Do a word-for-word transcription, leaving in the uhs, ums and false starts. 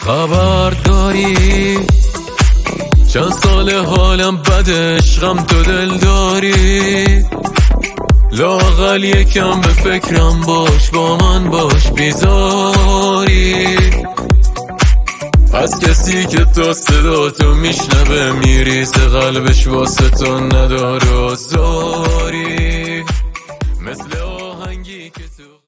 خبر داری چند سال حالم بد، عشقم تو دل داری، لااقل یکم به فکرم باش، با من باش بیزاری. از کسی که تا صدا تو میشنوه میریزه قلبش واسه تو نداره آزار.